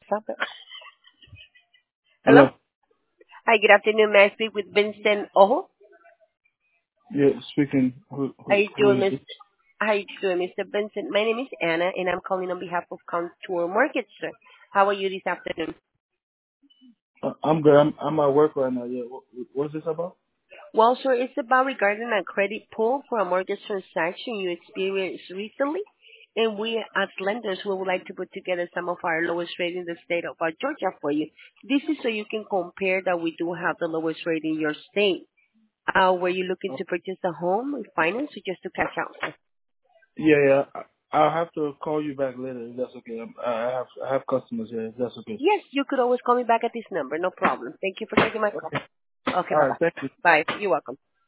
stop it. Hello? Hello. Hi, good afternoon. May I speak with Vincent Ojo? Yeah, speaking. How you Who doing, is Miss? this? How you doing, Mr. Vincent? My name is Anna, and I'm calling on behalf of Contour Mortgage, sir. How are you this afternoon? I'm good. I'm at work right now. Yeah. What's this about? Well, sir, it's about regarding a credit pull for a mortgage transaction you experienced recently. And we, as lenders, we would like to put together some of our lowest rate in the state of Georgia for you. This is so you can compare that we do have the lowest rate in your state. Were you looking Oh, to purchase a home with finance or just to cash out, sir? yeah, yeah. I'll have to call you back later if that's okay. I have customers here. If that's okay. Yes, you could always call me back at this number. No problem. Thank you for taking my call. Okay. Okay, All right. bye-bye. Thank you. Bye. You're welcome.